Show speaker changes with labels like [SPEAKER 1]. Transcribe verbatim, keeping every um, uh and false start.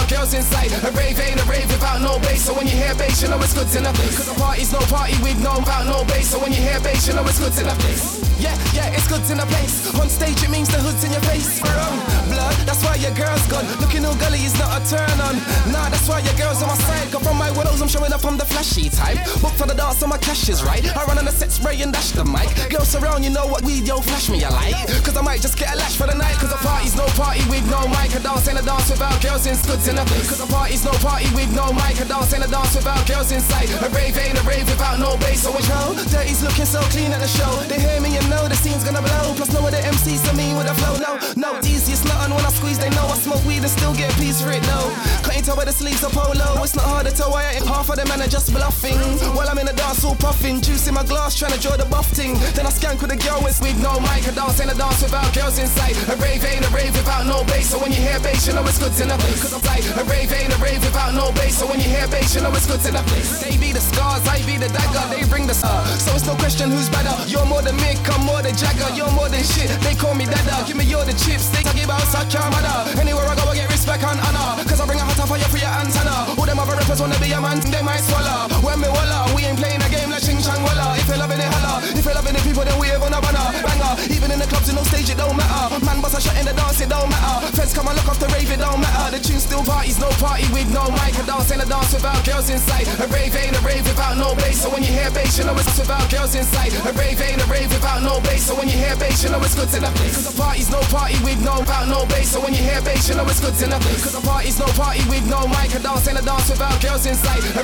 [SPEAKER 1] without girls inside. A rave ain't a rave without no bass. So when you hear bass, you know it's good to know. Cause a party's no party with no without no bass. So when you hear bass, you know it's good to know. Yeah, yeah, it's good in the place. On stage it means the hood's in your face. Wrong blood, that's why your girl's gone. Looking all gully is not a turn on. Nah, that's why your girl's on my side. Cause from my willows I'm showing up on the flashy type. Book for the dance so my cash is right. I run on the set spray and dash the mic. Girls around, you know what weed, yo, flash me a light. Cause I might just get a lash for the night. Cause a party's no party with no mic. A dance ain't a dance without girls in good enough. Cause a party's no party with no mic. A dance ain't a dance without girls inside. A rave ain't a rave without no bass. So which row? Dirty's looking so clean at the show. They hear me and know the scene's gonna blow. Plus no other M Cs to me with a flow. No, no, easiest nothing when I squeeze. They know I smoke weed and still get peace for it. No, can't tell where the sleeves are polo. It's not hard to tell why I ain't half of them and are just bluffing. While I'm in the dance all puffing, juice in my glass trying to draw the buff ting. Then I skank with a girl with with no mic. A dance ain't a dance without girls inside. A rave ain't a rave without no bass. So when you hear bass, you know it's good to know. Cause I'm like, a rave ain't a rave without no bass. So when you hear bass, you know it's good to know. They be the scars, I be the dagger. They bring the star. So it's no question who's better. You're more than Mick, I'm more than Jagger. You're more than shit, they call me dada. Give me all the chips, they talk about suck your mother. Anywhere I go I get respect and honor. Cause I bring a hot fire for your antenna. All them other rappers wanna be a man, they might swallow. When me walla, we ain't playing a game like Ching Chang Walla. If you're loving it, holla. If you're loving the people, then we have on a banner. Banger, even in the clubs, in no stage, it don't matter. Man, bust a shot in the dance, it don't matter. Feds come and look off the rave, it don't matter. The tune still parties, no party with no mic. A dance ain't a dance without girls inside. A rave ain't a rave without no bass. So when you hear bass, you know it's without girls inside. A rave ain't a rave without no bass. So when you hear bass, you know it's good to know. Cause a party's no party with no without no bass. So when you hear bass, you know it's good to know. Cause a party's no party with no mic. A dance ain't a dance without girls inside. A